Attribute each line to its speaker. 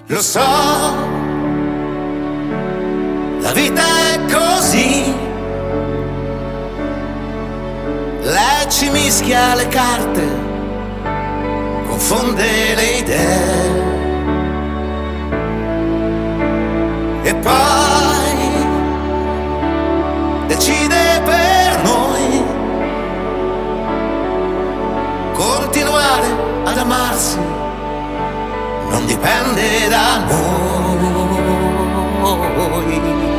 Speaker 1: Lo so, la vita è così. Lei ci mischia le carte, confonde le idee e poi decide per noi continuare ad amarsi. Non dipende da noi.